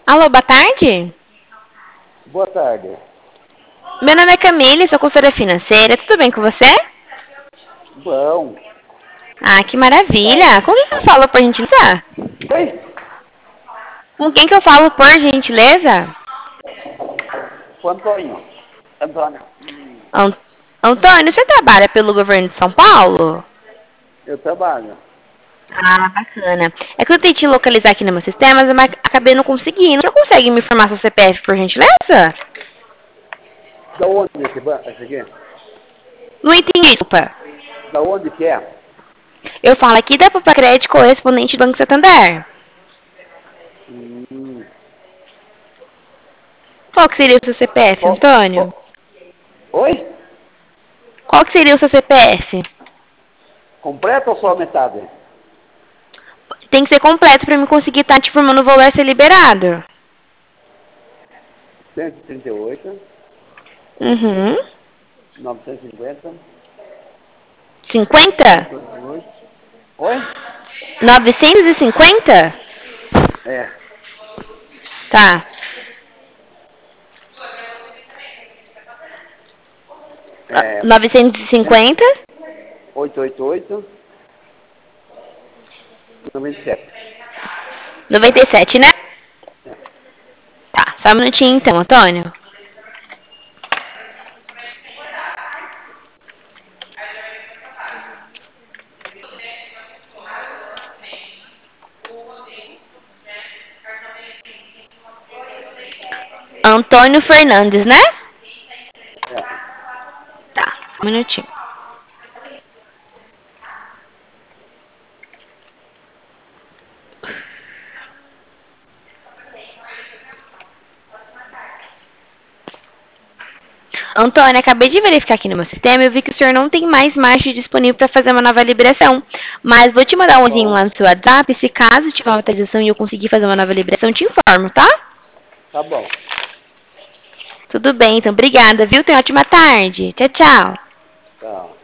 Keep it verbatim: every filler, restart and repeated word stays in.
Alô, boa tarde. Boa tarde. Meu nome é Camille, sou consultora financeira. Tudo bem com você? Bom. Ah, que maravilha. Com quem que eu falo, por gentileza? Oi? Com quem que eu falo, por gentileza? O Antônio. Antônio. Hum, An- Antônio, você trabalha pelo governo de São Paulo? eu trabalho. Ah, bacana. É que eu tentei te localizar aqui no meu sistema, mas acabei não conseguindo. Você consegue me informar seu C P F, por gentileza? Da onde esse, ban- esse aqui? Não entendi, desculpa. Da onde que é? Eu falo aqui da Poupa Crédito correspondente do Banco Santander. Hum, Qual que seria o seu C P F, qual- Antônio? qual- Oi? Qual que seria o seu C P F? Completo ou só a metade? Tem que ser completo para me conseguir estar te informando o valor a ser liberado. cento e trinta e oito, Uhum. novecentos e cinquenta, cinquenta? cinquenta e oito. Oi? novecentos e cinquenta? É. Tá. É. novecentos e cinquenta? oitocentos e oitenta e oito, noventa e sete. noventa e sete, né? Tá, só um minutinho então, Antônio. Antônio Fernandes, né? É. Tá, um minutinho. Antônio, acabei de verificar aqui no meu sistema e eu vi que o senhor não tem mais margem disponível para fazer uma nova liberação. Mas vou te mandar um olhinho Bom, lá no seu WhatsApp. Se caso tiver uma atualização e eu conseguir fazer uma nova liberação, eu te informo, tá? tá bom. Tudo bem, então obrigada, viu? Tenha uma ótima tarde. Tchau, tchau. Tá.